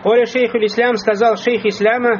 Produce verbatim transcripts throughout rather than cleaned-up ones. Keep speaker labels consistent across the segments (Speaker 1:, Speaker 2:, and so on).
Speaker 1: Коля шейх ислам, сказал шейх исляма,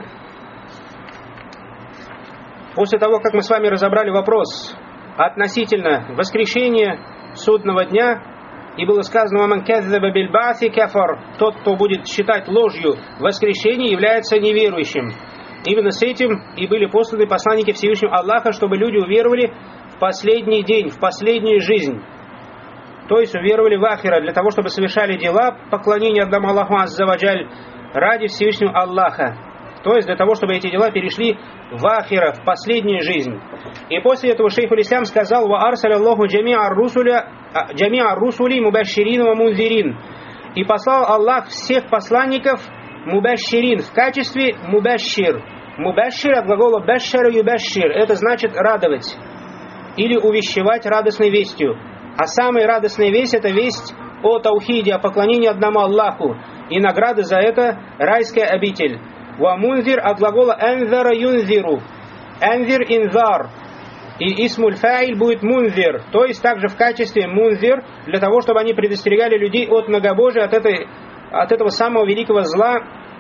Speaker 1: после того, как мы с вами разобрали вопрос относительно воскрешения судного дня, и было сказано: «Ваман каззаба биль ба'си кафар», тот, кто будет считать ложью воскрешение, является неверующим. Именно с этим и были посланы посланники Всевышнего Аллаха, чтобы люди уверовали в последний день, в последнюю жизнь. То есть уверовали в ахира, для того, чтобы совершали дела поклонения одному Аллаху азза ва джаль ради Всевышнего Аллаха. То есть для того, чтобы эти дела перешли в ахира, в последнюю жизнь. И после этого шейх аль-Ислам сказал: «Ва арсаля Аллаху джами'а русули мубашширин ва мунзирин». И послал Аллах всех посланников мубашширин в качестве мубашшир. Мубашшир от глагола башшара юбашшир. Это значит радовать или увещевать радостной вестью. А самая радостная весть — это весть о таухиде, о поклонении одному Аллаху. И награда за это — райская обитель. Ва мунзир от глагола анзара юнзиру. Анзир инзар. И исмуль фаиль будет мунзир. То есть также в качестве мунзир, для того, чтобы они предостерегали людей от многобожия, от, этой, от этого самого великого зла,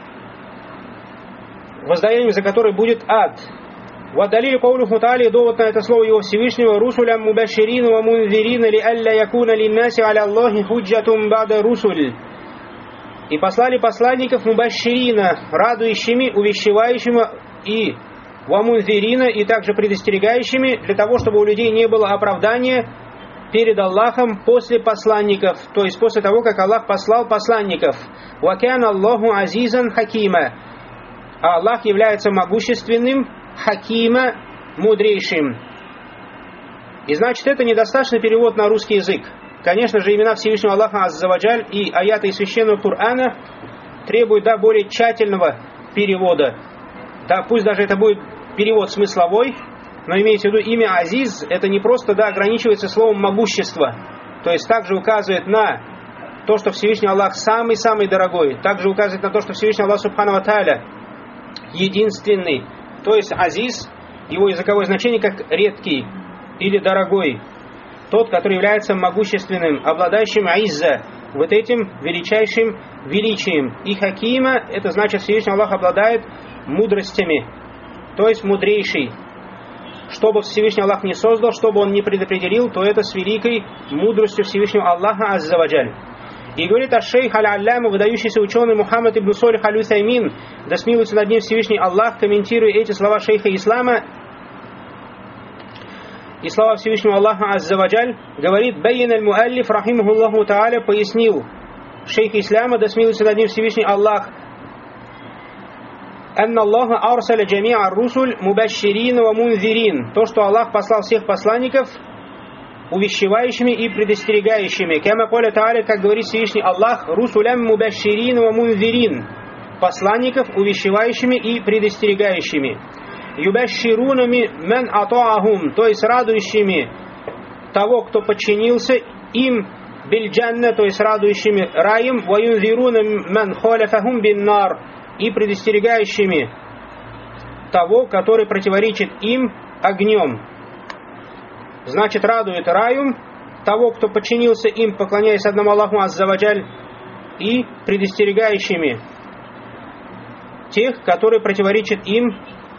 Speaker 1: воздаянием за который будет ад. وَدَلِيلُ قَوْلُهُ تَعَالَى, довод на это слово его Всевышнего: «Русулям мубашширин ва мунзирин ли алля якуна линнаси аля Аллахи худжатум бада русуль». И послали посланников мубашширина, радующими, увещевающими, и ва мунзирина, и также предостерегающими, для того, чтобы у людей не было оправдания перед Аллахом после посланников, то есть после того, как Аллах послал посланников. «Ва кяна Аллаху азизан хакима». А Аллах является могущественным, хакима, мудрейшим. И значит, это недостаточный перевод на русский язык. Конечно же, имена Всевышнего Аллаха азза ва джаль и аяты из Священного Корана требуют, да, более тщательного перевода. Да, пусть даже это будет перевод смысловой, но имейте в виду, имя Азиз, это не просто, да, ограничивается словом могущество. То есть также указывает на то, что Всевышний Аллах самый-самый дорогой. Также указывает на то, что Всевышний Аллах субхану ва тааля единственный. То есть Азиз, его языковое значение как редкий или дорогой. Тот, который является могущественным, обладающим айзза, вот этим величайшим величием. И хакима, это значит, Всевышний Аллах обладает мудростями, то есть мудрейший. Что бы Всевышний Аллах не создал, что бы он не предопределил, то это с великой мудростью Всевышнего Аллаха азза ва джаль. И говорит аш-шейх аль-алляма, выдающийся ученый Мухаммад ибн Солих аль-Усаймин, да смилуется над ним Всевышний Аллах, комментируя эти слова шейха ислама и слова Всевышнего Аллаха азза ва джаль, говорит: «Байян аль-муаллиф рахимахуллаху тааля», пояснил шейх ислама, да смилуется над ним Всевышний Аллах, «Анна Аллаха арсаля джами'а русуль мубашширин ва мунзирин», то, что Аллах послал всех посланников увещевающими и предостерегающими. Кама коля тааля, как говорит Всевышний Аллах: «Русулям мубашширин ва мунзирин», посланников увещевающими и предостерегающими. Юбашширунами мен атаахум, то есть радующими того, кто подчинился им, бильджанна, то есть радующими раем, ва юнзируна мен халяфахум биннар, и предостерегающими того, который противоречит им, огнем. Значит, радует раем того, кто подчинился им, поклоняясь одному Аллаху азза ва джаль, и предостерегающими тех, которые противоречат им,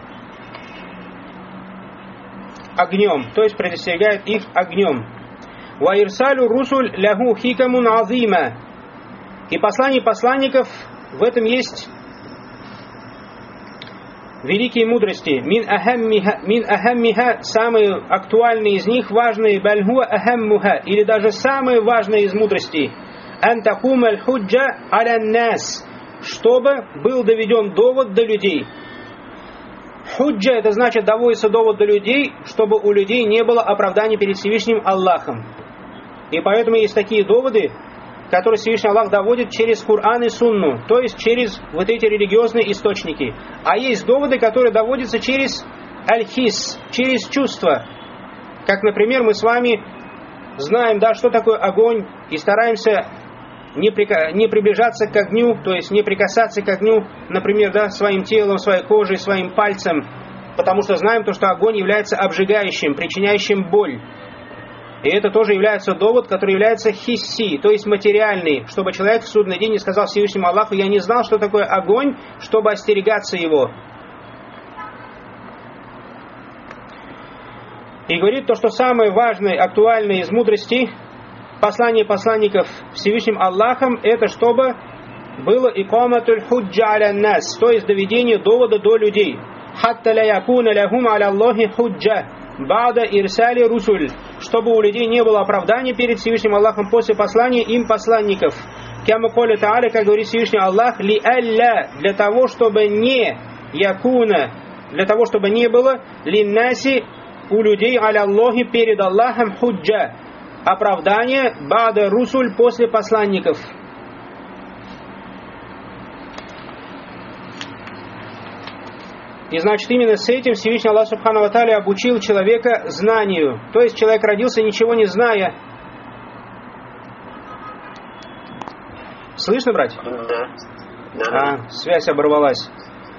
Speaker 1: огнем, то есть предостерегает их огнем. Ва ирсалю русуль ляху хикамун азима. И послание посланников, в этом есть великие мудрости. Мин ахаммиха, мин ахаммиха, самые актуальные из них, важные, бальхуа ахаммуха, или даже самые важные из мудростей. Ан такума аль-худжа аля нас, чтобы был доведен довод до людей. Худжа, это значит доводится довод до людей, чтобы у людей не было оправдания перед Всевышним Аллахом. И поэтому есть такие доводы, которые Всевышний Аллах доводит через Кур'ан и Сунну, то есть через вот эти религиозные источники. А есть доводы, которые доводятся через аль-хис, через чувства. Как, например, мы с вами знаем, да, что такое огонь, и стараемся не, прика... не приближаться к огню, то есть не прикасаться к огню, например, да, своим телом, своей кожей, своим пальцем, потому что знаем то, что огонь является обжигающим, причиняющим боль. И это тоже является довод, который является хисси, то есть материальный, чтобы человек в судный день не сказал Всевышнему Аллаху: я не знал, что такое огонь, чтобы остерегаться его. И говорит то, что самое важное, актуальное из мудрости послания посланников Всевышним Аллахом, это чтобы было икаматуль худжа аля нас, то есть доведение довода до людей. Хатта ля якуна лахум аля Аллахи худжа бада ирсали русуль, чтобы у людей не было оправдания перед Всевышним Аллахом после послания им посланников. Кяма коля та'аля, как говорит Всевышний Аллах, ли алля, для того, чтобы не якуна, для того, чтобы не было линнаси, у людей аля Аллахи перед Аллахом худжа, оправдание бада русуль, после посланников. И значит, именно с этим Всевышний Аллах Субхану ва Тааля обучил человека знанию. То есть человек родился, ничего не зная. Слышно, братья?
Speaker 2: Да. Да.
Speaker 1: А, связь оборвалась.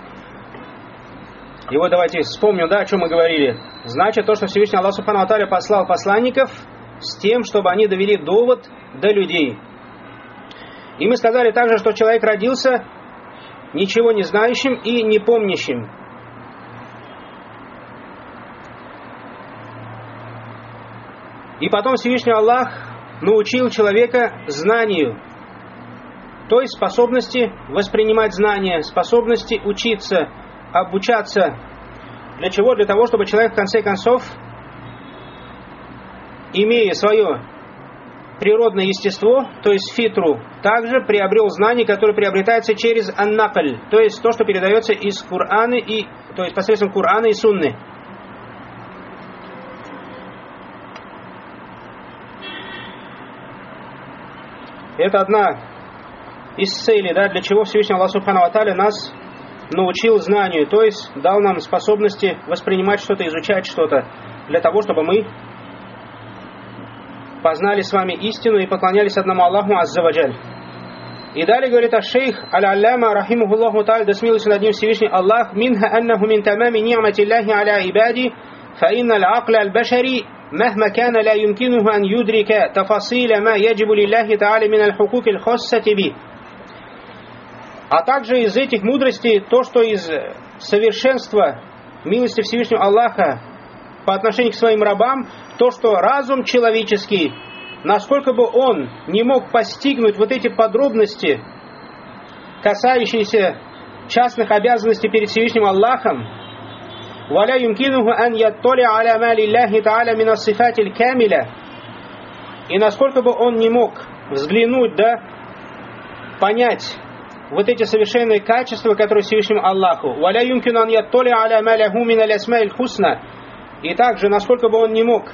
Speaker 1: И вот давайте вспомним, да, о чем мы говорили. Значит, то, что Всевышний Аллах Субхану ва Тааля послал посланников с тем, чтобы они довели довод до людей. И мы сказали также, что человек родился ничего не знающим и не помнящим. И потом Всевышний Аллах научил человека знанию, то есть способности воспринимать знания, способности учиться, обучаться. Для чего? Для того, чтобы человек в конце концов, имея свое природное естество, то есть фитру, также приобрел знание, которое приобретается через аннакль, то есть то, что передается из Корана, и, то есть посредством Корана и Сунны. Это одна из целей, да, для чего Всевышний Аллах Субхану ва Тааля нас научил знанию, то есть дал нам способности воспринимать что-то, изучать что-то, для того, чтобы мы познали с вами истину и поклонялись одному Аллаху Азза ва Джаль. И далее говорит аш-шейх аль-алляма рахимахуллаху та'аля, да смилуется над ним Всевышний Аллах: минха аннаху мин тамами ни'матиллахи аля ибади, фа инна аль-акля аль-башари махма кана ла юмкинуху ан юдрика тафасиля ма яджибу лиллахи та'аля мин аль-хукуки аль-хассати би. А также из этих мудростей то, что из совершенства милости Всевышнего Аллаха по отношению к своим рабам, то, что разум человеческий, насколько бы он не мог постигнуть вот эти подробности, касающиеся частных обязанностей перед Всевышним Аллахом, وَلَا يُمْكِنُهُ أَنْ يَطَّلِعَ عَلَى مَا لِلَّهِ تَعَالَى مِنَ الصِّفَاتِ الْكَامِلَةِ, и насколько бы он не мог взглянуть, да, понять вот эти совершенные качества, которые Всевышнему Аллаху. وَلَا يُمْكِنُ أَنْ يَطَّلِعَ عَلَى مَا لَهُ مِنَ الْأَسْمَاءِ الْحُسْنَى, и также, насколько бы он не мог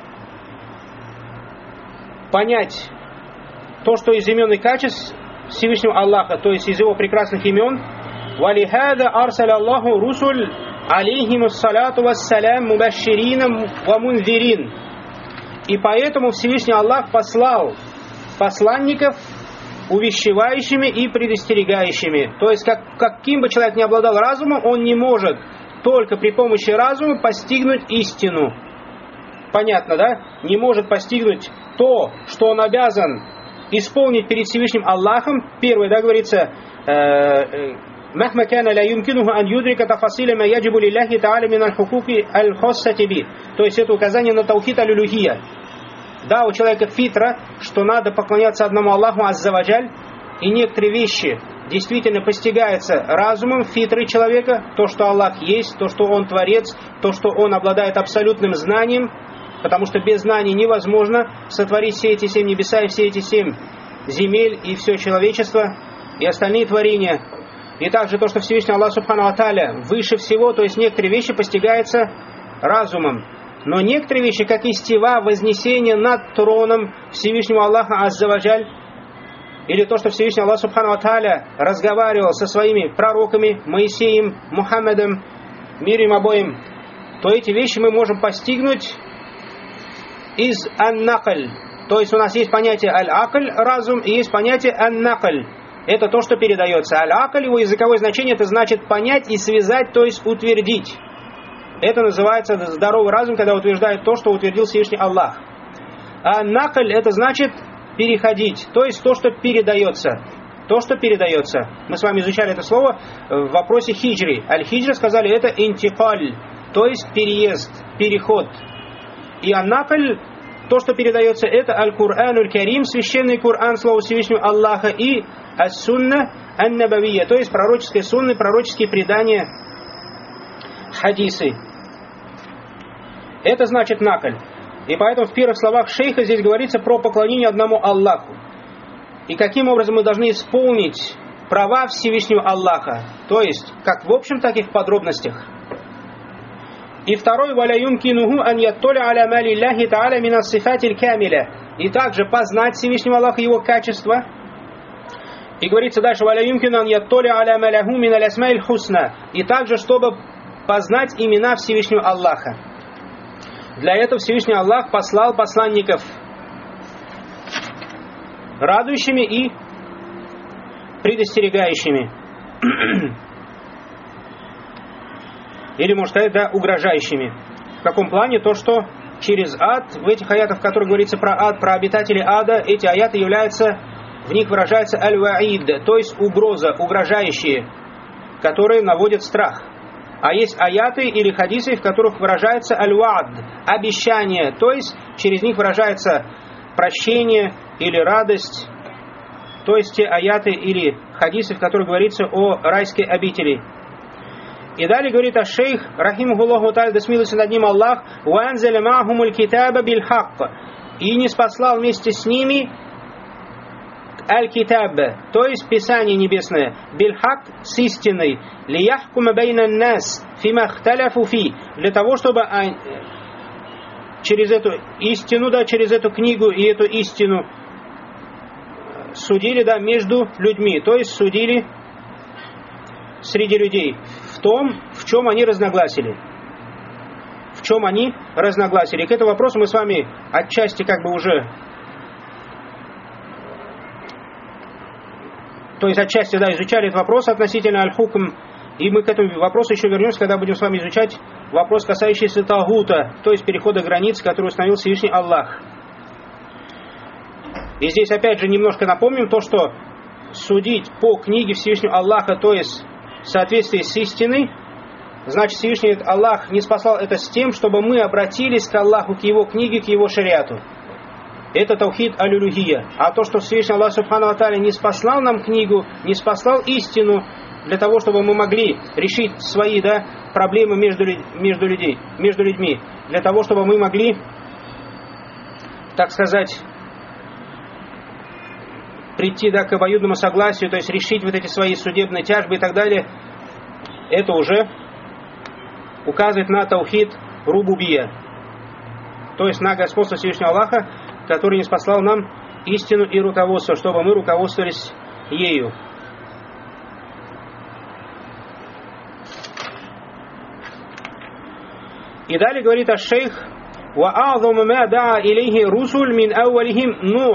Speaker 1: понять то, что из имен и качеств Всевышнего Аллаха, то есть из его прекрасных имен. وَلِهَذَا أَرْسَلَ اللَّهُ رُسُلَ عَلَيْهِمُ الصَّلَاةُ وَالسَّلَامُ مُبَشِّرِينَ وَمُنذِرِينَ. И поэтому Всевышний Аллах послал посланников увещевающими и предостерегающими. То есть, как, каким бы человек ни обладал разумом, он не может только при помощи разума постигнуть истину. Понятно, да? Не может постигнуть то, что он обязан исполнить перед Всевышним Аллахом. Первое, да, говорится, «Махма кана ла юмкинуху ан юдрика тафасиля ма яджибу лиллахи та'аля мин аль-хукуки аль-хассати би». То есть это указание на таухид аль-улюхия. Да, у человека фитра, что надо поклоняться одному Аллаху Азза ва Джаль, и некоторые вещи действительно постигаются разумом фитры человека, то, что Аллах есть, то, что Он Творец, то, что Он обладает абсолютным знанием, потому что без знаний невозможно сотворить все эти семь небеса и все эти семь земель и все человечество и остальные творения. И также то, что Всевышний Аллах Субхану ва Тааля выше всего, то есть некоторые вещи постигаются разумом. Но некоторые вещи, как истива, вознесение над троном Всевышнего Аллаха Азза ва Джаль, или то, что Всевышний Аллах Субхану ва Тааля разговаривал со своими пророками Моисеем, Мухаммадом, мир им обоим, то эти вещи мы можем постигнуть из ан-накль. То есть у нас есть понятие аль-акль, разум, и есть понятие ан-накль. Это то, что передается. Аль-акль, его языковое значение, это значит понять и связать, то есть утвердить. Это называется здоровый разум, когда утверждает то, что утвердил Всевышний Аллах. А накль это значит переходить, то есть то, что передается. То, что передается. Мы с вами изучали это слово в вопросе хиджри. Аль-хиджра, сказали, это интикаль, то есть переезд, переход. И ан-накль, то, что передается, это аль-Кур'ануль Карим, священный Кур'ан, слово Всевышнего Аллаха, и ас-сунна ан-набавия, то есть пророческие сунны, пророческие предания, хадисы. Это значит накль. И поэтому в первых словах шейха здесь говорится про поклонение одному Аллаху. И каким образом мы должны исполнить права Всевышнего Аллаха, то есть как в общем, так и в подробностях. И второй, وَلَا يُمْكِنُهُ أَنْ يَطَّلِعَ عَلَى مَا لِلَّهِ تَعَالَى مِنَ الصِّفَاتِ الْكَامِلَةِ. И также познать Всевышнего Аллаха, Его качества. И говорится дальше, وَلَا يُمْكِنُ أَنْ يَطَّلِعَ عَلَى مَا لَهُ مِنَ الْأَسْمَاءِ الْحُسْنَى. И также, чтобы познать имена Всевышнего Аллаха. Для этого Всевышний Аллах послал посланников радующими и предостерегающими. Или, можно сказать, да, угрожающими. В каком плане? То, что через ад, в этих аятах, в которых говорится про ад, про обитателей ада, эти аяты являются, в них выражается аль-ваид, то есть угроза, угрожающие, которые наводят страх. А есть аяты или хадисы, в которых выражается аль-ваад, обещание, то есть через них выражается прощение или радость, то есть те аяты или хадисы, в которых говорится о райской обители. И далее говорит аш-шейх, рахимахуллаху та'аля, да смилуется над ним Аллах, «Уанзаля ма'хумуль китаба биль-хакк», и не спаслал вместе с ними аль-китаб, то есть Писание Небесное, биль-хакк, с истиной, лияхкума байна нас, фима хталяфу фи, для того, чтобы через эту истину, да, через эту книгу и эту истину судили, да, между людьми, то есть судили среди людей в том, в чем они разногласили. В чем они разногласили. К этому вопросу мы с вами отчасти как бы уже, то есть отчасти, да, изучали этот вопрос относительно аль-хукм, и мы к этому вопросу еще вернемся, когда будем с вами изучать вопрос, касающийся тагута, то есть перехода границ, который установил Всевышний Аллах. И здесь опять же немножко напомним то, что судить по книге Всевышнего Аллаха, то есть в соответствии с истиной, значит Всевышний Аллах не спасал это с тем, чтобы мы обратились к Аллаху, к Его книге, к Его шариату. Это таухид аль-улюхия. А то, что Всевышний Аллах Субхану ва Тааля не спаслал нам книгу, не спаслал истину, для того, чтобы мы могли решить свои, да, проблемы между, между, людей, между людьми, для того, чтобы мы могли, так сказать, прийти, да, к обоюдному согласию, то есть решить вот эти свои судебные тяжбы и так далее, это уже указывает на таухид рубубия, то есть на господство Всевышнего Аллаха, который не спаслал нам истину и руководство, чтобы мы руководствовались ею. И далее говорит аш-шейх: «Ва а'заму ма да'a илейхи русуль мин ауалихим Нух».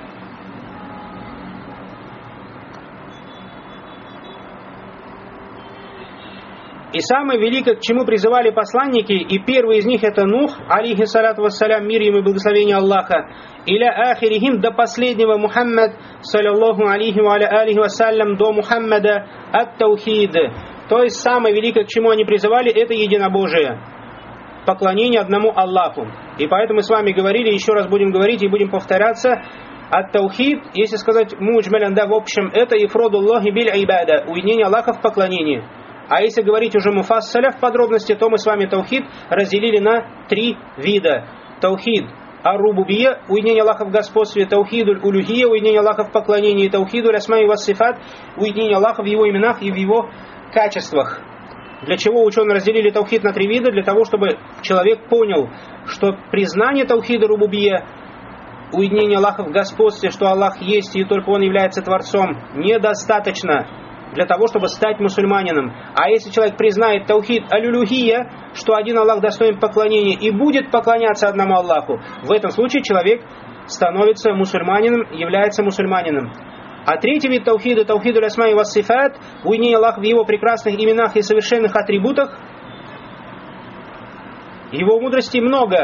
Speaker 1: И самое великое, к чему призывали посланники, и первый из них это Нух, алейхи салату вассалям, мир ему и благословение Аллаха, иля ахирихим, до последнего Мухаммад, саллаллаху алейхи ва алейхи вассалям, до Мухаммада, ат-таухид. То есть самое великое, к чему они призывали, это единобожие, поклонение одному Аллаху. И поэтому мы с вами говорили, еще раз будем говорить и будем повторяться, ат-таухид, если сказать муджмалян, да, в общем, это ифродуллахи биль айбада, уединение Аллаха в поклонении. А если говорить уже муфассаля в подробности, то мы с вами таухид разделили на три вида. Таухид ар-рубубия, уединение Аллаха в господстве, таухидуль улюхия, уединение Аллаха в поклонении, таухидуль асмаи ва сифат, уединение Аллаха в его именах и в его качествах. Для чего ученые разделили таухид на три вида? Для того, чтобы человек понял, что признание таухида рубубия, уединение Аллаха в господстве, что Аллах есть и только Он является Творцом, недостаточно для того, чтобы стать мусульманином. А если человек признает таухид аль-улюхия, что один Аллах достоин поклонения и будет поклоняться одному Аллаху, в этом случае человек становится мусульманином, является мусульманином. А третий вид таухида, таухидуль асмаи ва сифат, уединение Аллаха в его прекрасных именах и совершенных атрибутах. Его мудрости много,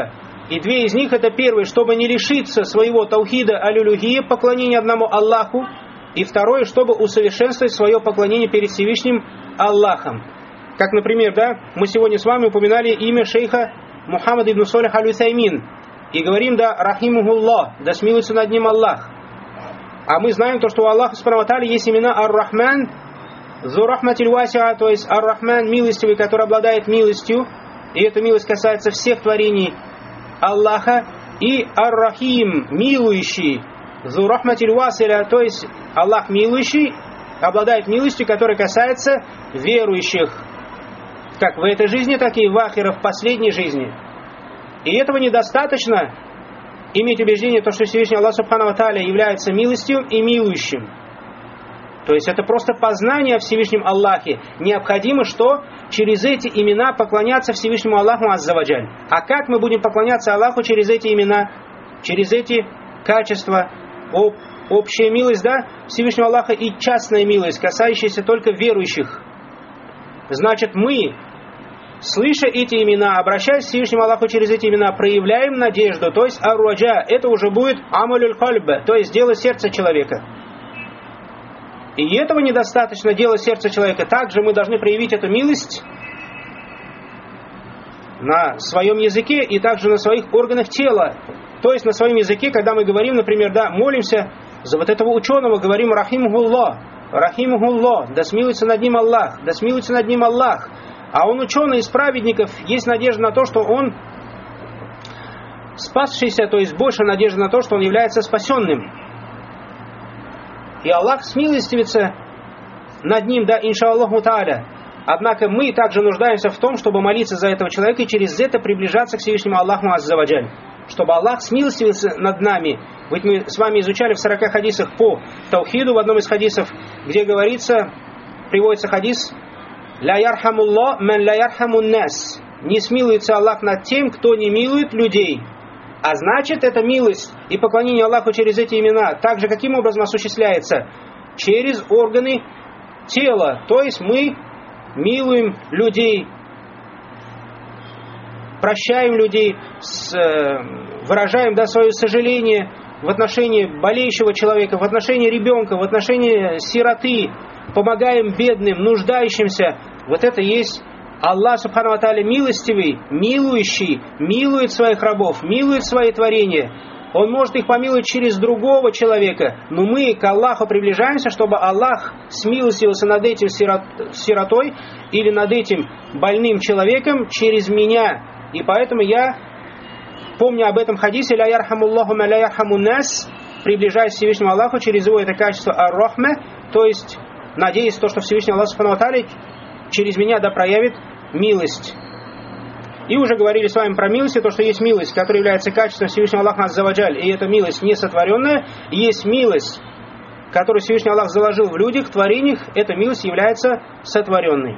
Speaker 1: И две из них это первое, чтобы не лишиться своего таухида алюлюхия, поклонения одному Аллаху. И второе, чтобы усовершенствовать свое поклонение перед Всевышним Аллахом. Как, например, да, мы сегодня с вами упоминали имя шейха Мухаммад ибн Салих аль-Усаймин. И говорим, да, рахимухуллах, да смилуется над ним Аллах. А мы знаем то, что у Аллаха субхану ва тааля есть имена Ар-Рахман, Зу рахматиль васиа, то есть Ар-Рахман, милостивый, который обладает милостью. И эта милость касается всех творений Аллаха. И Ар-Рахим, милующий, Зу рахматиль василя, то есть Аллах милующий, обладает милостью, которая касается верующих, как в этой жизни, так и в ахире, в последней жизни. И этого недостаточно иметь убеждение, то, что Всевышний Аллах субхану ва тааля является милостью и милующим. То есть это просто познание о Всевышнем Аллахе. Необходимо, что через эти имена поклоняться Всевышнему Аллаху азза ва джаль. А как мы будем поклоняться Аллаху через эти имена, через эти качества? Об, общая милость, да, Всевышнего Аллаха и частная милость, касающаяся только верующих. Значит, мы, слыша эти имена, обращаясь к Всевышнему Аллаху через эти имена, проявляем надежду, то есть ар-раджа, это уже будет амалюль кальба, то есть дело сердца человека. И этого недостаточно, дело сердца человека. Также мы должны проявить эту милость на своем языке и также на своих органах тела. То есть на своем языке, когда мы говорим, например, да, молимся за вот этого ученого, говорим рахимухуллах, рахимухуллах, да смилуется над ним Аллах, да смилуется над ним Аллах. А он ученый из праведников, есть надежда на то, что он спасшийся, то есть больше надежды на то, что он является спасенным. И Аллах смилостивится над ним, да, иншаллаху тааля. Однако мы также нуждаемся в том, чтобы молиться за этого человека и через это приближаться к Всевышнему Аллаху азза ва джаль. Чтобы Аллах смилостивился над нами. Ведь мы с вами изучали в сорока хадисах по таухиду, в одном из хадисов, где говорится, приводится хадис, «Ля ярхамуллах ман ля ярхамун нас». Не смилуется Аллах над тем, кто не милует людей. А значит, эта милость и поклонение Аллаху через эти имена также каким образом осуществляется? Через органы тела. То есть мы милуем людей, прощаем людей, выражаем, да, свое сожаление в отношении болеющего человека, в отношении ребенка, в отношении сироты, помогаем бедным, нуждающимся. Вот это есть Аллах субхану ва тааля милостивый, милующий, милует своих рабов, милует свои творения. Он может их помиловать через другого человека, но мы к Аллаху приближаемся, чтобы Аллах смилостивился над этим сирот, сиротой или над этим больным человеком через меня. И поэтому я, помня об этом хадисе, «Ля ярхамуллаху ма ля ярхамун нас», приближаясь к Всевышнему Аллаху через его это качество ар-рахма, то есть надеясь то, что Всевышний Аллах субхану ва тааля через меня, да, проявит милость. И уже говорили с вами про милость, то, что есть милость, которая является качеством Всевышнего Аллаха азза ва джаль, и эта милость не сотворенная, и есть милость, которую Всевышний Аллах заложил в людях, в творениях, эта милость является сотворенной.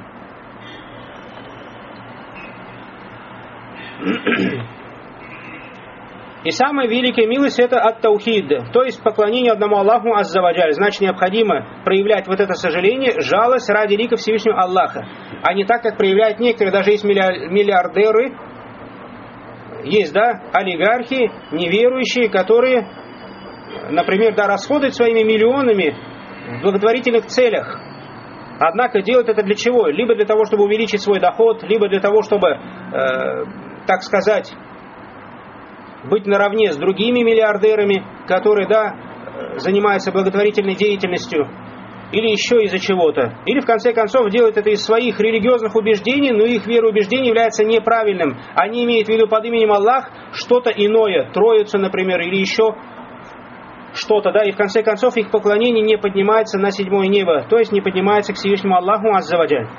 Speaker 1: И самая великая милость это ат-таухид, то есть поклонение одному Аллаху азза ва джаль. Значит, необходимо проявлять вот это сожаление, жалость ради лика Всевышнего Аллаха. А не так, как проявляют некоторые, даже есть миллиардеры, есть, да, олигархи, неверующие, которые, например, да, расходуют своими миллионами в благотворительных целях. Однако делают это для чего? Либо для того, чтобы увеличить свой доход, либо для того, чтобы, э, так сказать, быть наравне с другими миллиардерами, которые, да, занимаются благотворительной деятельностью, или еще из-за чего-то. Или, в конце концов, делают это из своих религиозных убеждений, но их вероубеждение является неправильным. Они имеют в виду под именем Аллах что-то иное, Троицу, например, или еще что-то, да, и в конце концов их поклонение не поднимается на седьмое небо, то есть не поднимается к Всевышнему Аллаху азза ва джаль.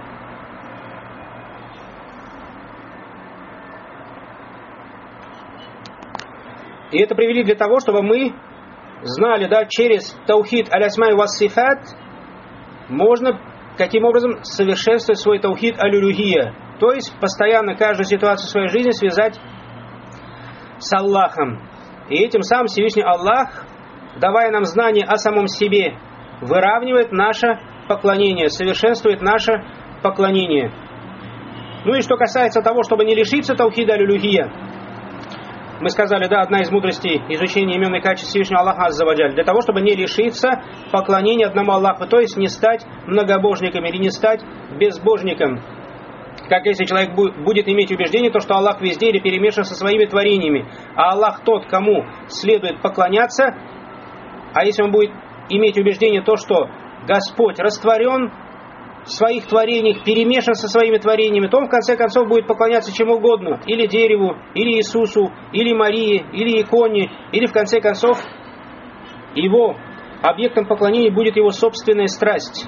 Speaker 1: И это привели для того, чтобы мы знали, да, через таухид алясмай вассифат можно каким образом совершенствовать свой таухид алюлюхия. То есть постоянно каждую ситуацию своей жизни связать с Аллахом. И этим самым Всевышний Аллах, давая нам знание о самом себе, выравнивает наше поклонение, совершенствует наше поклонение. Ну и что касается того, чтобы не лишиться таухида алюлюхия, мы сказали, да, одна из мудростей изучения имен и качеств Всевышнего Аллаха Азза ва Джаль, для того, чтобы не лишиться поклонения одному Аллаху, то есть не стать многобожником или не стать безбожником. Как если человек будет иметь убеждение, то, что Аллах везде или перемешан со своими творениями, а Аллах тот, кому следует поклоняться, а если он будет иметь убеждение, то, что Господь растворен в своих творениях, перемешан со своими творениями, то он в конце концов будет поклоняться чему угодно, или дереву, или Иисусу, или Марии, или иконе, или в конце концов его объектом поклонения будет его собственная страсть.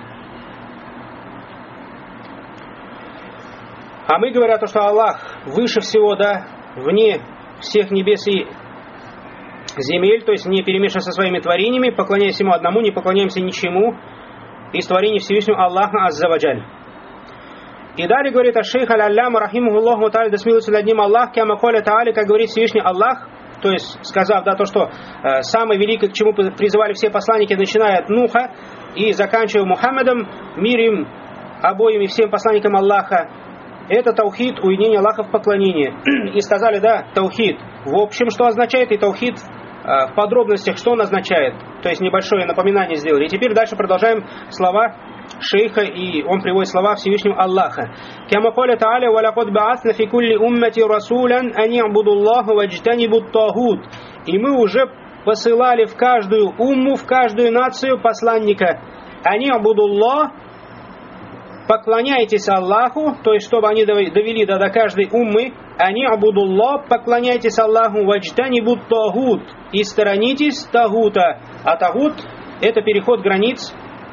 Speaker 1: А мы говорим, что Аллах выше всего, да, вне всех небес и земель, то есть не перемешан со своими творениями, поклоняясь Ему одному, не поклоняемся ничему из творений Всевышнего Аллаха Азза ва Джаль. И далее говорит аш-шейх аль-алляма рахимахуллаху та'аля, да смилуется над ним Аллах, кама коля та'аля, как говорит Всевышний Аллах, то есть сказав, да, то, что э, самое великое, к чему призывали все посланники, начиная от Нуха и заканчивая Мухаммадом, мир им обоим и всем посланникам Аллаха, это таухид, уединение Аллаха в поклонении. И сказали, да, таухид в общем, что означает, и таухид в подробностях, что он означает. То есть небольшое напоминание сделали. И теперь дальше продолжаем слова шейха, и он приводит слова Всевышнего Аллаха. «Кама коля та'аля, ва лакад ба'атна фи кулли уммати расулян, ан и'буду Аллаха ва джтанибу ат-тагут». И мы уже посылали в каждую умму, в каждую нацию посланника. «Ан и'буду Аллах», поклоняйтесь Аллаху, то есть чтобы они довели до, до каждой уммы, они абудуллах, поклоняйтесь Аллаху, ваджтанибу ат-тагут, и сторонитесь тагута. А тагут — это переход границ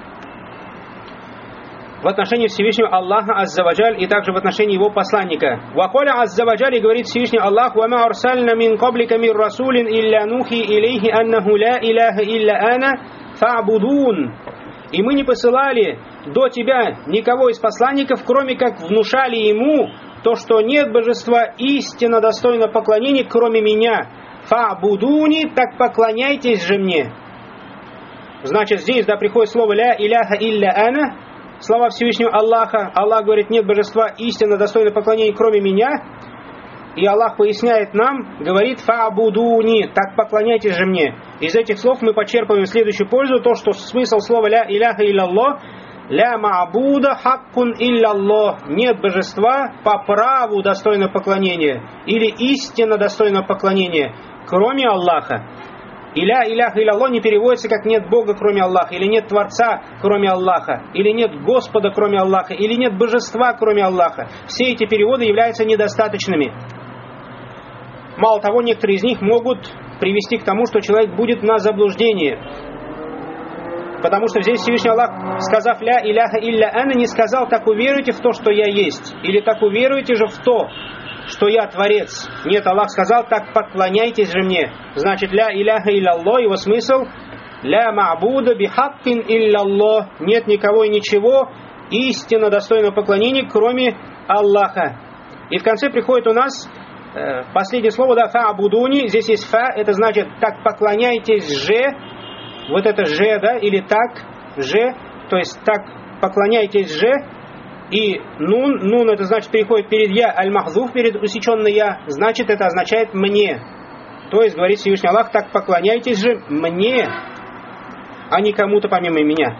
Speaker 1: в отношении Всевышнего Аллаха Азза ва Джаль и также в отношении его посланника. Ваколя Азза ва Джаль, и говорит Всевышний Аллах: «Ва ма арсальна мин каблика мир расулин илля нухи илейхи аннаху ла иляха илля ана фа'будун». И мы не посылали до тебя никого из посланников, кроме как внушали ему то, что нет божества истинно достойно поклонения, кроме меня. Фа'будуни, так поклоняйтесь же мне. Значит, здесь, да, приходит слово ля иляха илля ана, слова Всевышнего Аллаха. Аллах говорит, нет божества истинно достойно поклонения, кроме меня. И Аллах поясняет нам, говорит, фа'будуни, так поклоняйтесь же мне. Из этих слов мы почерпываем следующую пользу, то, что смысл слова ля иляха илляллах, ля ма'буда хаккун илляллах, нет божества по праву достойного поклонения или истинно достойного поклонения, кроме Аллаха. И ля иляха илляллах не переводится как нет Бога, кроме Аллаха, или нет Творца, кроме Аллаха, или нет Господа, кроме Аллаха, или нет божества, кроме Аллаха. Все эти переводы являются недостаточными. Мало того, некоторые из них могут привести к тому, что человек будет на заблуждении. Потому что здесь Всевышний Аллах, сказав ля иляха илля ана, не сказал, так уверуйте в то, что я есть. Или так уверуйте же в то, что я Творец. Нет, Аллах сказал, так поклоняйтесь же мне. Значит, ля иляха илляллах, его смысл, ля ма'буда бихаккин илляллах, нет никого и ничего истинно достойного поклонения, кроме Аллаха. И в конце приходит у нас последнее слово, да, фа'будуни, здесь есть фа, это значит, так поклоняйтесь же, вот это же, да, или так, же, то есть так поклоняйтесь же, и нун, нун это значит переходит перед я, аль-махзуф, перед усеченной я, значит это означает мне. То есть, говорит Всевышний Аллах, так поклоняйтесь же мне, а не кому-то помимо меня.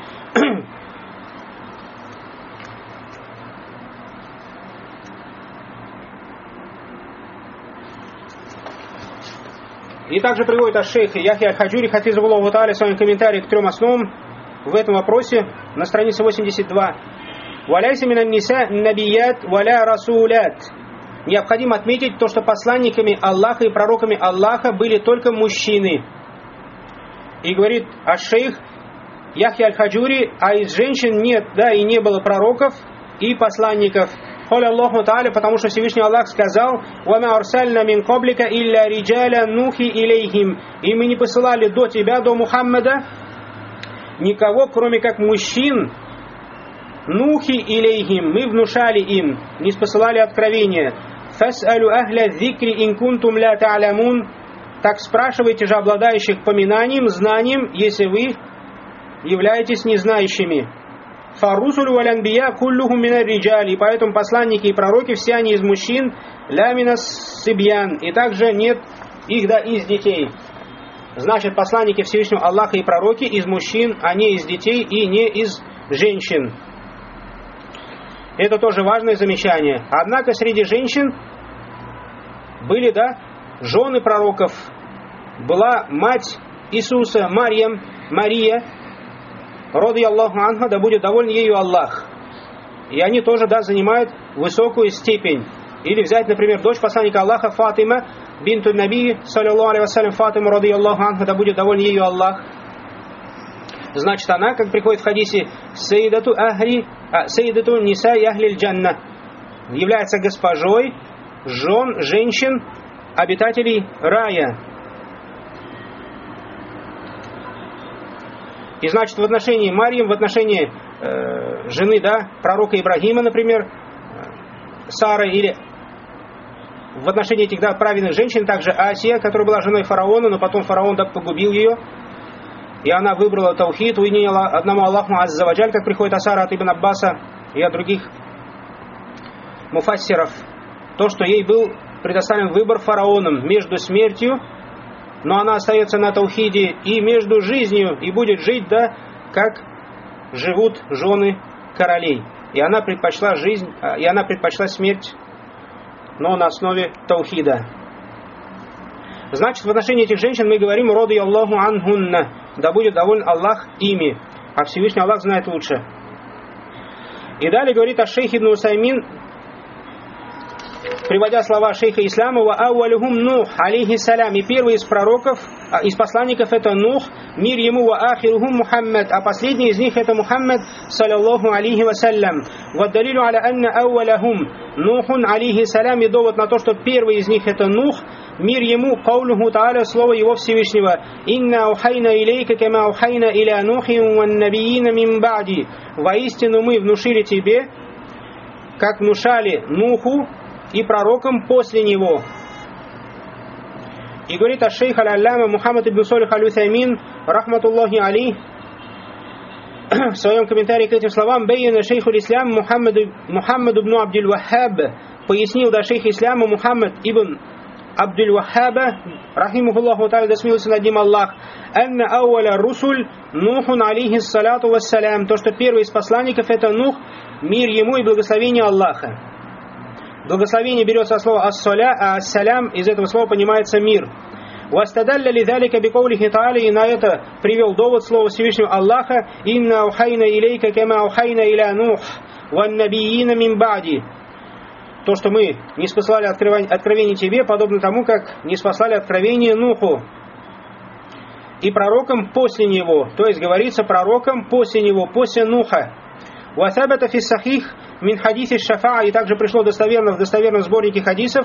Speaker 1: И также приводит аш-шейх Яхья аль-Хаджури, хафизахуллаху та'аля, в своем комментарии к трем основам в этом вопросе на странице восемьдесят два. «Валяйся минан ниса набият валя расулят». Необходимо отметить то, что посланниками Аллаха и пророками Аллаха были только мужчины. И говорит аш-шейх Яхья аль-Хаджури, а из женщин нет, да, и не было пророков и посланников. Аллаху та'аля, потому что Всевышний Аллах сказал: «Вама арсальна мин каблика илля риджаля нухи илейхим». И мы не посылали до тебя, до Мухаммада, никого, кроме как мужчин. Нухи илейхим, мы внушали им, не спосылали откровения. Фас'алю ахля зикри ин кунтум ля та'лямун. Так спрашивайте же обладающих поминанием, знанием, если вы являетесь незнающими. Фаррусулю валянбия куллухум минар риджали. И поэтому посланники и пророки, все они из мужчин, ля минас сибьян. И также нет их, да, из детей. Значит, посланники Всевышнего Аллаха и пророки из мужчин, а не из детей и не из женщин. Это тоже важное замечание. Однако среди женщин были, да, жены пророков. Была мать Иисуса, Марьям, Мария, роды Аллаху анха, да будет доволен ею Аллах. И они тоже, да, занимают высокую степень. Или взять, например, дочь посланника Аллаха Фатима, бинту Наби, саллиллаху алейхи вассалям, Фатима, роды Аллаху анха, да будет доволен ею Аллах. Значит, она, как приходит в хадисе, Сайидату Ахли, а, Сайидату Ниса и Ахлиль Джанна, является госпожой жен, женщин, обитателей рая. И значит, в отношении Марьям, в отношении э, жены, да, пророка Ибрагима, например, Сары, или в отношении этих, да, праведных женщин, также Асия, которая была женой фараона, но потом фараон, да, погубил ее, и она выбрала таухид, уединила одному Аллаху азза ва джаль, как приходит Асара от Ибн Аббаса и от других муфассиров, то, что ей был предоставлен выбор фараоном между смертью, но она остается на таухиде, и между жизнью, и будет жить, да, как живут жены королей. И она предпочла жизнь, и она предпочла смерть, но на основе таухида. Значит, в отношении этих женщин мы говорим роды Аллаху анхунна, да будет доволен Аллах ими, а Всевышний Аллах знает лучше. И далее говорит аш-шейх Ибн Усаймин, приводя слова шейха Ислама, «Ва ауалюхум Нух, алейхиссалям», и первый из пророков, из посланников это Нух, мир ему, «Ва ахирухум Мухаммад», а последний из них это Мухаммад, саллаллаху алейхи вассалям. «Ва далилю аля анна ауалюхум Нухун, алейхиссалям», и довод на то, что первый из них это Нух, мир ему, каулюху тааля, слово его Всевышнего, «Инна ухайна илейка, кама ухайна иля Нухин, ван набиина мин ба'ди», воистину мы внушили тебе, как внушали Нуху и пророкам после него. И говорит аш-шейх аль-алляма Мухаммад ибн Солих аль-Утаймин, рахматуллахи алейх, в своем комментарии к этим словам, «Бейна шейху ислам Мухаммад, Мухаммад ибн Абдул Ваххаб», пояснил да шейх ислама Мухаммад ибн Абдул Ваххаба, рахимухуллаху та'аля, да смилуется над ним Аллах, «Анна ауаля русуль Нухун алейхиссалату вассалям», то, что первый из посланников это Нух, мир ему и благословение Аллаха. Благословение берется от слова ас-саля, а ас-салям из этого слова понимается мир. «Вастадалля лидалика бикаулихи та'аля», и на это привел довод слова Всевышнего Аллаха, «Инна ухайна илейка кама ухайна иля Нух, ван набиина мин ба'ди». То, что мы не спаслали откровение тебе, подобно тому, как не спаслали откровение Нуху и пророкам после него. То есть говорится пророкам после него, после Нуха. «Васабата фи сахих мин хадиси шафаа», и также пришло достоверно в достоверном сборнике хадисов,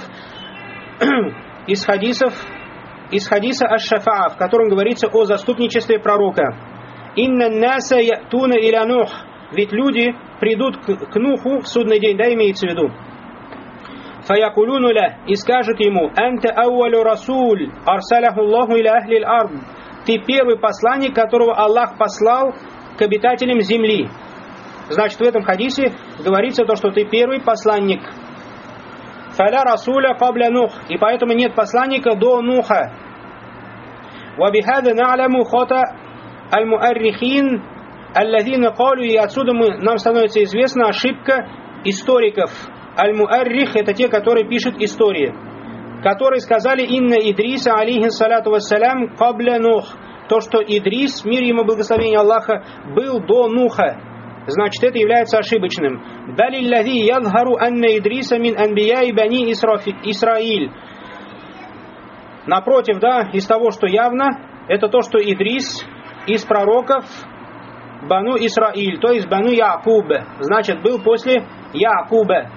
Speaker 1: из хадисов, из хадиса аш-шафаа, в котором говорится о заступничестве пророка. «Инна наса ятуна иля Нух», ведь люди придут к, к Нуху в судный день, да, имеется в виду. «Фаякулуну ля», и скажут ему, «Анта ауалю расуль, арсаляху Аллаху иля ахли аль-ард», ты первый посланник, которого Аллах послал к обитателям земли. Значит, в этом хадисе говорится то, что ты первый посланник. «Фаля расуля кабля Нух», и поэтому нет посланника до Нуха. «Ва бихада на'ляму хота аль-муаррихин аллазина калю», и отсюда мы, нам становится известна ошибка историков. Аль-муаррих — это те, которые пишут истории, которые сказали «Инна Идриса алейхиссалату вассалям кабля Нух», то, что Идрис, мир ему благословение Аллаха, был до Нуха. Значит, это является ошибочным. «Далиллязи ядхару анна Идриса мин анбияи бани Исраиль». Напротив, да, из того, что явно, это то, что Идрис из пророков Бану Исраиль, то есть Бану Якуб, значит, был после Якуба.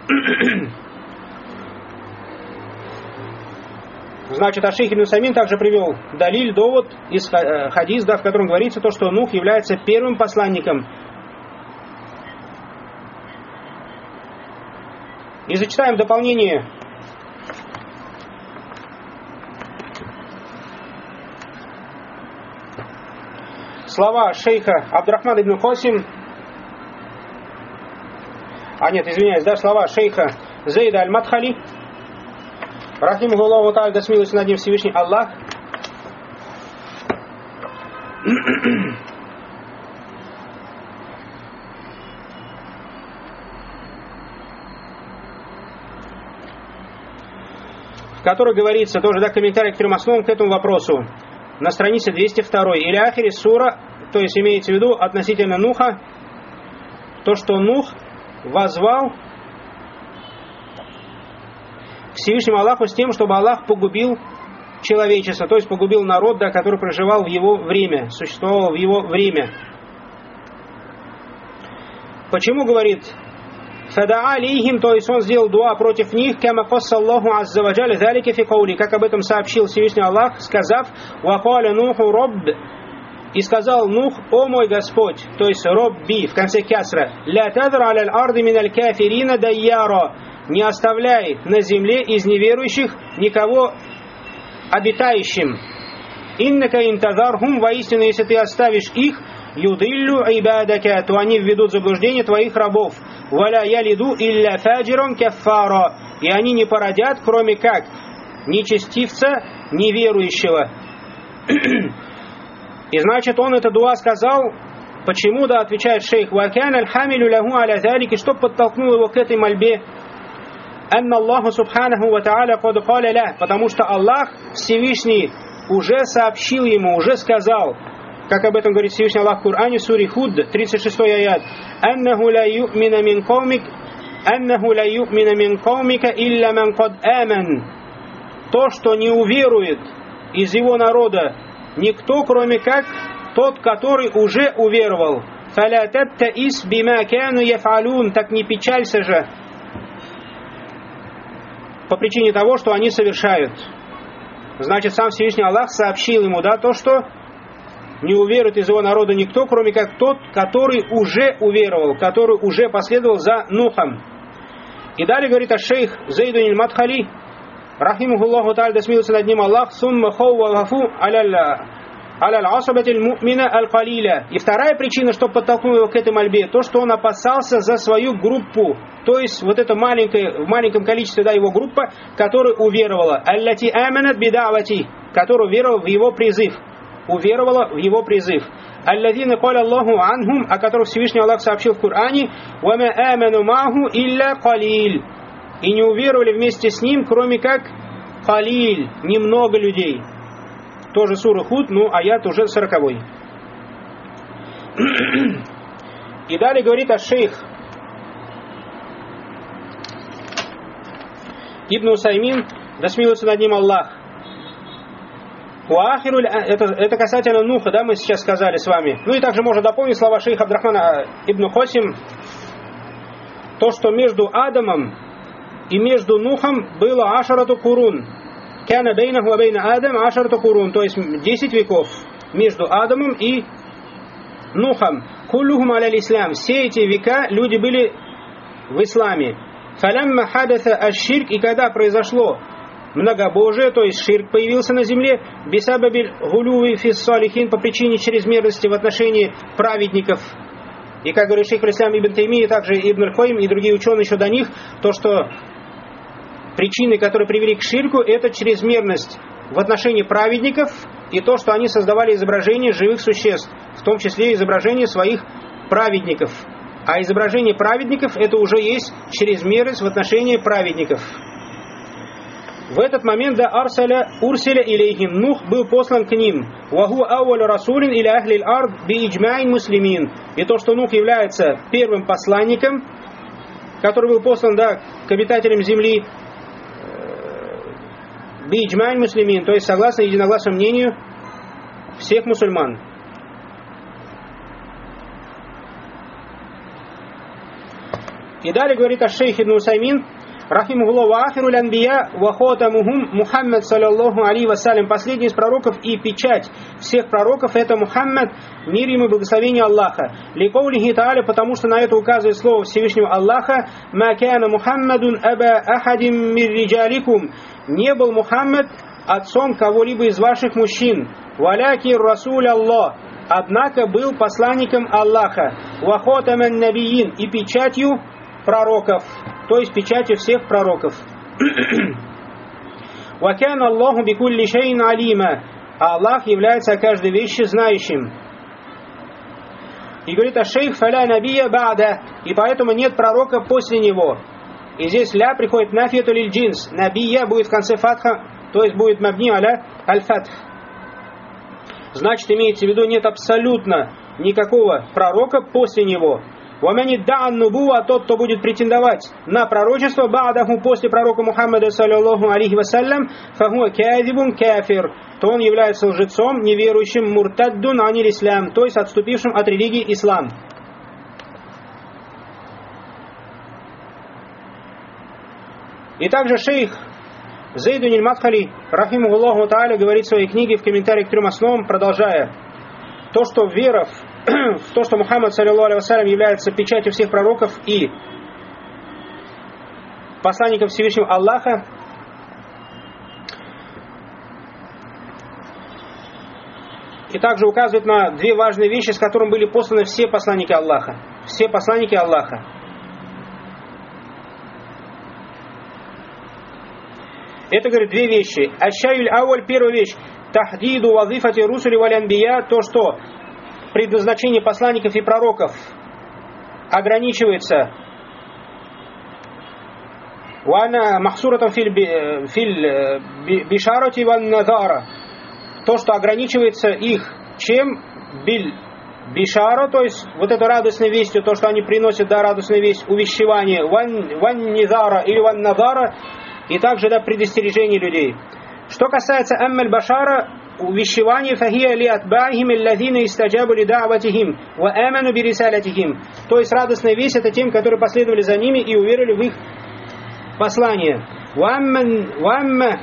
Speaker 1: Значит, аш-шейх Ибн Усаймин также привел далиль, довод из хадис, да, в котором говорится то, что Нух является первым посланником. И зачитаем дополнение слова шейха Абдурахмана ибн Касим, а нет, извиняюсь, да, слова шейха Зейда аль-Мадхали, рахимахуллаху та'аля, да смилуется над ним Всевышний Аллах. В которой говорится, тоже, да, комментарий к трем основам к этому вопросу, на странице двести два, или ахири сура, то есть имеется в виду относительно Нуха, то, что Нух воззвал к Всевышнему Аллаху с тем, чтобы Аллах погубил человечество, то есть погубил народ, да, который проживал в его время, существовал в его время. Почему, говорит, «Фадаа алейхим», то есть он сделал дуа против них, «Кама кассаллаху азза ва джалля залика фи каули», как об этом сообщил Всевышний Аллах, сказав, «Ва каля Нуху Рабб», и сказал Нух, «О мой Господь», то есть Робби в конце кясра, «Ля тадр аля арды миналь кафирина дайяра», не оставляй на земле из неверующих никого обитающим. «Иннака интазархум», воистину, если ты оставишь их, «Юдиллю ибадака», то они введут в заблуждение твоих рабов. «Валя ялиду илля фаджирон каффара», и они не породят, кроме как нечестивца неверующего. И значит, он это дуа сказал, почему, да, отвечает шейх, «Вакян аль-хамилю лаху аля залики», что подтолкнул его к этой мольбе, «Анна Аллаху субханаху ва та'аля код каля ля», потому что Аллах Всевышний уже сообщил ему, уже сказал, как об этом говорит Всевышний Аллах в Коране, в суре Худ, тридцать шестой аят, «Аннаху ла ю'мина мин каумик, аннаху ла ю'мина мин каумика илля ман кад аман», то, что не уверует из его народа никто, кроме как тот, который уже уверовал. «Фаля таттаис бима кану яфалун», так не печалься же по причине того, что они совершают. Значит, сам Всевышний Аллах сообщил ему, да, то, что не уверует из его народа никто, кроме как тот, который уже уверовал, который уже последовал за Нухом. И далее говорит аш-шейх Зейд аль-Мадхали, рахимахуллаху та'аля, да смилуется над ним Аллах, «Сумма хауагафу аля аль-асабатиль му'мина аль-калиля». И вторая причина, что подтолкнула его к этой мольбе, то, что он опасался за свою группу, то есть вот это маленькое, в маленьком количестве, да, его группа, которая уверовала, аллати аманат бидавати, которая уверовала в его призыв, уверовала в его призыв. Алладина каля Аллаху анхум, о которых Всевышний Аллах сообщил в Коране, вама аману маху илля калиль, и не уверовали вместе с ним, кроме как калиль, немного людей. Тоже сура Худ, ну аят уже сороковой. И далее говорит аш-шейх Ибн Усаймин, да смилуется над ним Аллах. Это, это касательно Нуха, да, мы сейчас сказали с вами. Ну и также можно дополнить слова шейха Абдрахмана ибн Хосим, то, что между Адамом и между Нухом было ашарату курун. Кяна бейнаху ва бейна Адам ашарату курун, то есть десять веков между Адамом и Нухом. Куллухум аля ислам, все эти века люди были в исламе. Фалямма хадаса аш-ширк, и когда произошло многобожие, то есть ширк появился на земле, бисабабиль гулюви фис салихин, по причине чрезмерности в отношении праведников. И как говорит шейх ислам ибн Таймия, также ибн аль-Кайим и другие ученые еще до них, то что причины, которые привели к ширку, это чрезмерность в отношении праведников и то, что они создавали изображения живых существ, в том числе изображения своих праведников. А изображение праведников это уже есть чрезмерность в отношении праведников. В этот момент да арсаля урсиля илейхим, Нух был послан к ним. Ваху ауалю расулин или ахлиль ард би иджмайн муслимин. И то, что Нух является первым посланником, который был послан, да, к обитателям земли, би иджмайн муслимин, то есть согласно единогласному мнению всех мусульман. И далее говорит аш-шейх ибн Усаймин, рахимахуллах, ва ахируль анбия ва хатамухум Мухаммад саллаллаху алейхи вассалям, последний из пророков и печать всех пророков это Мухаммад, мир ему и благословение Аллаха. Ликаулихи та'аля, потому что на это указывает слово Всевышнего Аллаха, ма кана Мухаммадун аба ахадим мир риджаликум, не был Мухаммад отцом кого-либо из ваших мужчин, валяки расуль Аллах, однако был посланником Аллаха, ва хатаман набиин, и печатью пророков, то есть печатью всех пророков. وَكَانَ اللَّهُ بِكُلِّ شَيْءٍ عَلِيمًا. А Аллах является о каждой вещи знающим. И говорит аш-шейх «Фаля набия ба'да», и поэтому нет пророка после него. И здесь ля приходит нафияту лиль джинс. Набия будет в конце фатха, то есть будет мабни аля аль-фатх. Значит, имеется в виду, нет абсолютно никакого пророка после него. وَمَنِ ادَّعَ النُّبُوَّةَ, тот, кто будет претендовать на пророчество ба'даху после пророка Мухаммада саллаллаху алейхи вассалям, فَهُوَ كَاذِبٌ кафир, то он является лжецом, неверующим, муртаддун аниль ислам, то есть отступившим от религии ислам. И также шейх Зейдун аль-Мадхали, рахимахуллаху тааля, говорит в своей книге в комментарии к трем основам, продолжая, то, что вера в то, что Мухаммад саллаллаху алейхи вассалям является печатью всех пророков и посланником Всевышнего Аллаха, и также указывает на две важные вещи, с которыми были посланы все посланники Аллаха. Все посланники Аллаха. Это, говорит, две вещи. Аш-шай'уль ауаль, первая вещь. Тахдиду вазифати русули валь анбия, то, что предназначение посланников и пророков ограничивается вана махсуратам фил бишарати ван назара, то, что ограничивается их чем биль бишара, то есть вот это радостной вестью, то, что они приносят, да, радостную весть, увещевание, ван, ван низара или ван назара, и также, да, предостережение людей. Что касается аммаль башара, увещевание, фахия ли атба'ихим аллазина истаджабу ли да'ватихим ва аману би рисалатихим, то есть радостная весть это тем, которые последовали за ними и уверовали в их послание. Ва амма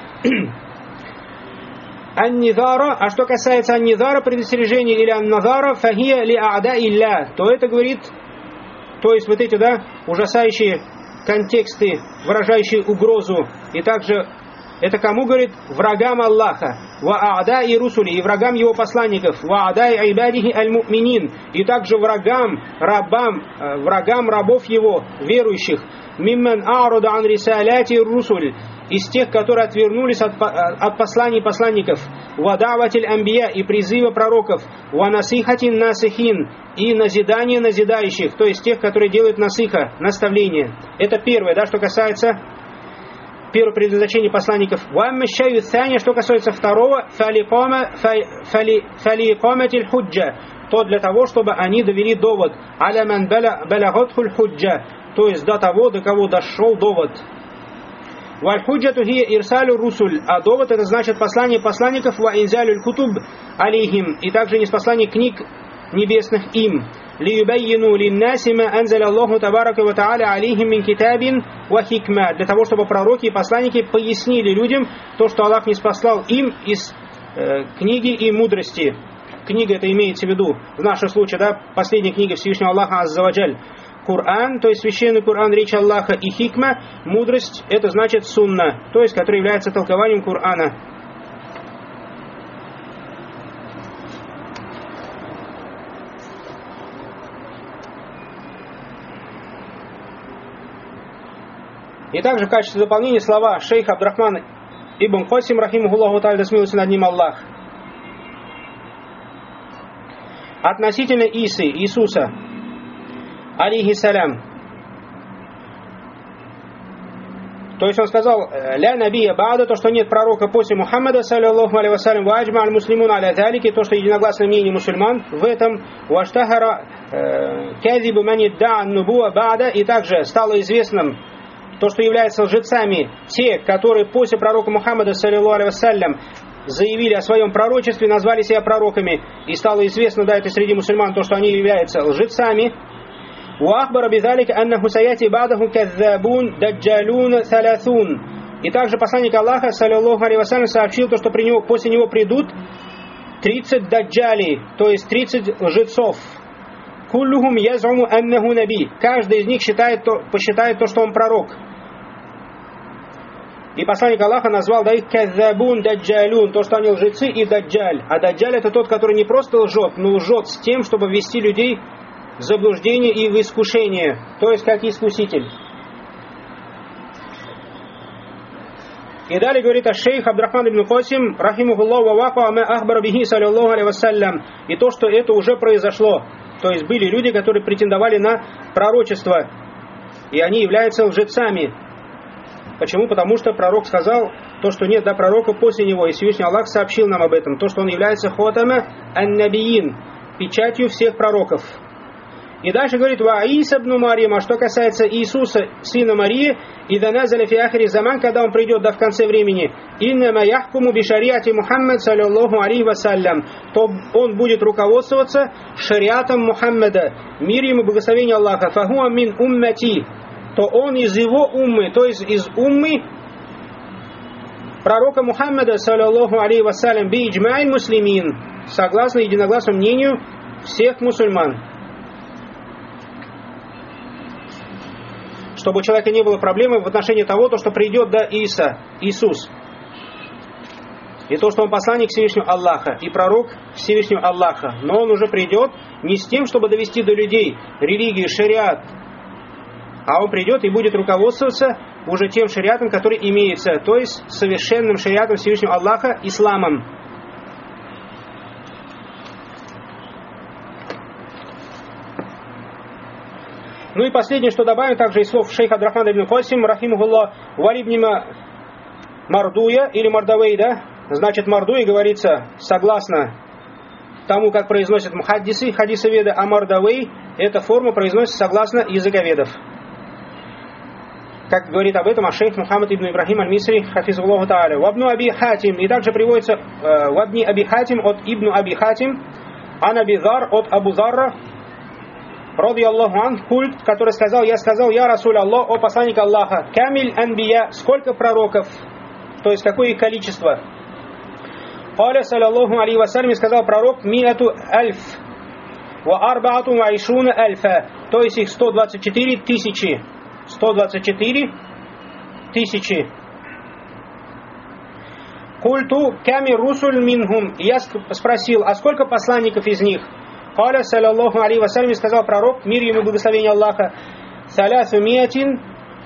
Speaker 1: ан-низара, а что касается ан-низара, предостережения, или ан-назара, фахия ли а'да илля, то это говорит, то есть вот эти, да, ужасающие контексты, выражающие угрозу, и также это кому говорит? Врагам Аллаха. Ва а'да и русули, и врагам его посланников. Ва а'да и айбадихи аль-му'минин, и также врагам, рабам, врагам рабов его, верующих. Мимман а'рада ан рисаляти русуль, из тех, которые отвернулись от, от посланий посланников. Ва да'ватиль анбия, и призыва пророков. Ва насихатин насихин, и назидание назидающих, то есть тех, которые делают насиха, наставление. Это первое, да, что касается первое предназначение посланников. Ва шай'у тhaня, что касается второго, фаликоматиль худжа, то для того, чтобы они довели довод. Аля ман балагатхуль худжа, то есть до того, до кого дошел довод. Валь худжату хия ирсалю русуль, а довод это значит послание посланников, ва инзалюль кутуб алейхим, и также неспослание книг небесных им. لِيُبَيِّنُوا لِلنَّاسِ مَا أَنزَلَ اللَّهُ تَبَارَكَ وَتَعَالَى عَلَيْهِمْ مِنْ كِتَابٍ وَحِكْمَةٍ, для того, чтобы пророки и посланники пояснили людям то, что Аллах ниспослал им из э, книги и мудрости. Книга это имеется в виду, в нашем случае, да, последняя книга Всевышнего Аллаха Азза ва Джаль. Коран, то есть священный Коран, речь Аллаха, и хикма, мудрость, это значит сунна, то есть, которая является толкованием Корана. И также в качестве дополнения слова шейха Абдурахман ибн Касим, рахимахуллаху та'аля, да смилуется над ним Аллах, относительно Исы, Иисуса, алейхиссалям. То есть он сказал, ля набия ба'да, то, что нет пророка после Мухаммада, саллаллаху алейхи вассалям, ва аджма аль муслимун аля залики, то, что единогласное мнение мусульман в этом, ва аштахара казибу мани да'ан нубуа ба'да, и также стало известным то, что являются лжецами те, которые после пророка Мухаммада, саллаллаху алейхи вассалям, заявили о своем пророчестве, назвали себя пророками, и стало известно, да, это среди мусульман, то, что они являются лжецами. وأخبر بذلك أنه سيأتي بعده كذابون دجالون ثلاثون. И также посланник Аллаха, саллаллаху алейхи вассалям, сообщил, то, что при него, после него придут тридцать даджалей, то есть тридцать лжецов. Куллухум язуму аннаху наби. Каждый из них считает то, посчитает то, что он пророк. И посланник Аллаха назвал, да, их казабун даджалун, то, что они лжецы и даджаль. А даджаль это тот, который не просто лжет, но лжет с тем, чтобы ввести людей в заблуждение и в искушение, то есть как искуситель. И далее говорит аш-шейх Абдурахман ибн Касим, рахимахуллах, ва вака ма ахбара бихи саллаллаху алейхи вассалям, и то, что это уже произошло. То есть были люди, которые претендовали на пророчество, и они являются лжецами. Почему? Потому что пророк сказал то, что нет до пророка после него, и Всевышний Аллах сообщил нам об этом, то, что он является хотама ан-набиин, печатью всех пророков. И дальше говорит: «Ва Иса ибн Марьям», а что касается Иисуса, сына Марии, «Ида назаля фи ахири заман», когда он придет да в конце времени, «Иннама яхкуму би шариати Мухаммад саллаллаху алейхи вассалям», то он будет руководствоваться шариатом Мухаммада, мир ему, благословение Аллаха, «Фахуа мин уммати», то он из его уммы, то есть из уммы пророка Мухаммада саллаллаху алейхи вассалям, би иджма'иль муслимин, согласно единогласному мнению всех мусульман. Чтобы у человека не было проблемы в отношении того, то, что придет до Иса, Иисус. И то, что он посланник Всевышнего Аллаха и пророк Всевышнего Аллаха. Но он уже придет не с тем, чтобы довести до людей религию, шариат, а он придет и будет руководствоваться уже тем шариатом, который имеется, то есть совершенным шариатом Всевышнего Аллаха, исламом. Ну и последнее, что добавим, также из слов шейха Абдурахмана ибн Касим, рахимахуллах, валибнима Мардуя или Мардавей, да? Значит, Мардуй говорится согласно тому, как произносят мухаддисы, хадисоведы, а Мардавей, эта форма произносится согласно языковедов. Как говорит об этом аш-шейх Мухаммад ибн Ибрахим аль-Мисри, хафизуллаху тааля. Вабну Аби Хатим, и также приводится э, Вабни Аби Хатим от Ибн Аби Хатим, Ан Аби Зар от Абу Зарра, ради Аллаху ан, культ, который сказал: я сказал, я Расуль Аллах, о посланник Аллаха, камиль анбия, сколько пророков, то есть какое их количество. Каля саллаллаху алейхи вассалям, сказал пророк: миату альф, ва арбаату ва ишуна альфа, то есть их сто двадцать четыре тысячи. сто двадцать четыре тысячи. Культу ками русуль минхум, я спросил, а сколько посланников из них? Каля саллаллаху алейхи вассалям, сказал пророк, мир ему, благословение Аллаха, салясу миатин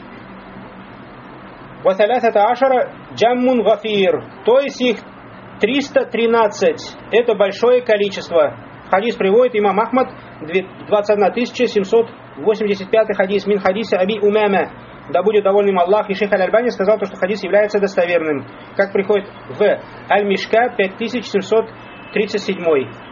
Speaker 1: ва салясата ашара джаммун гафир, то есть их триста тринадцать, это большое количество. Хадис приводит имам Ахмад, двадцать одна тысяча семьсот восемьдесят пятый хадис, мин хадиса Аби Умама, да будет довольным Аллах, и шейх Аль-Альбани сказал, то, что хадис является достоверным, как приходит в Аль-Мишка пять тысяч семьсот тридцать семь.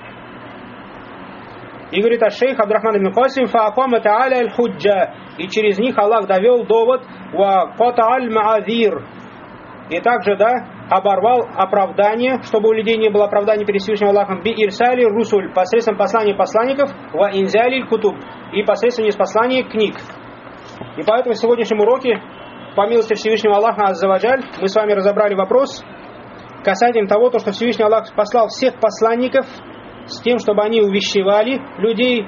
Speaker 1: И говорит аш-шейх Абдурахман ибн Касим: фаакама та'аля аль-худжа, и через них Аллах довел довод, ва ката'аль ма'азир, и также, да, оборвал оправдание, чтобы у людей не было оправдания перед Всевышним Аллахом, би ирсали русуль, посредством послания посланников, ва инзали кутуб, и посредством неспослания книг. И поэтому в сегодняшнем уроке, по милости Всевышнего Аллаха аззаваджаль, мы с вами разобрали вопрос касательно того, что Всевышний Аллах послал всех посланников с тем, чтобы они увещевали людей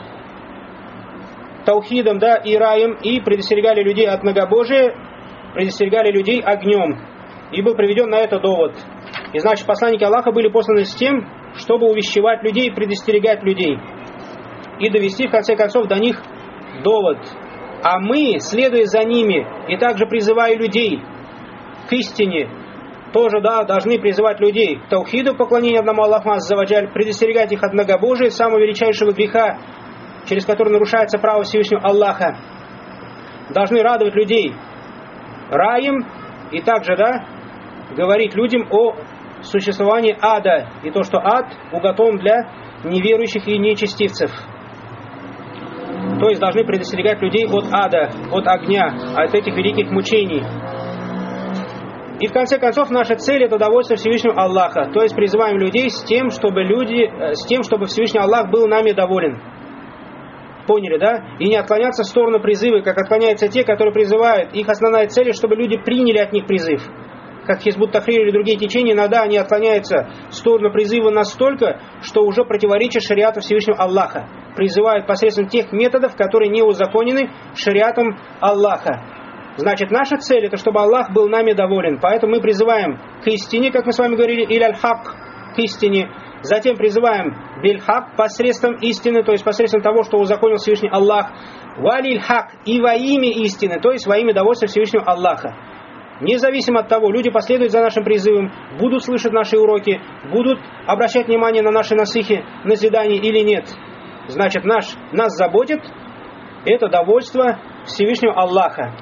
Speaker 1: таухидом, да, и раем, и предостерегали людей от многобожия, предостерегали людей огнем. И был приведен на это довод. И значит, посланники Аллаха были посланы с тем, чтобы увещевать людей, предостерегать людей и довести в конце концов до них довод. А мы, следуя за ними и также призывая людей к истине, тоже, да, должны призывать людей к таухиду, поклонению одному Аллаху аззаваджаль, предостерегать их от многобожия, самого величайшего греха, через который нарушается право Всевышнего Аллаха. Должны радовать людей раем и также, да, говорить людям о существовании ада и то, что ад уготован для неверующих и нечестивцев. То есть должны предостерегать людей от ада, от огня, от этих великих мучений. И в конце концов наша цель — это удовольствие Всевышнего Аллаха. То есть призываем людей с тем, чтобы люди, с тем, чтобы Всевышний Аллах был нами доволен. Поняли, да? И не отклоняться в сторону призыва, как отклоняются те, которые призывают. Их основная цель — чтобы люди приняли от них призыв. Как Хизбут Тахрир или другие течения, иногда они отклоняются в сторону призыва настолько, что уже противоречит шариату Всевышнего Аллаха. Призывают посредством тех методов, которые не узаконены шариатом Аллаха. Значит, наша цель — это чтобы Аллах был нами доволен. Поэтому мы призываем к истине, как мы с вами говорили, или аль-хак, к истине, Затем призываем биль-хак, посредством истины, то есть посредством того, что узаконил Всевышний Аллах. Валиль-хак, и во имя истины, то есть во имя довольства Всевышнего Аллаха. Независимо от того, люди последуют за нашим призывом, будут слышать наши уроки, будут обращать внимание на наши насыхи, назидания или нет. Значит, наш, нас заботит это довольство Всевышнего Аллаха.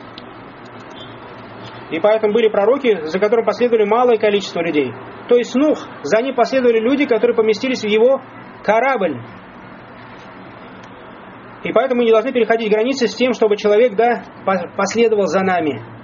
Speaker 1: И поэтому были пророки, за которым последовали малое количество людей. То есть Нух, за ним последовали люди, которые поместились в его корабль. И поэтому мы не должны переходить границы с тем, чтобы человек, да, последовал за нами.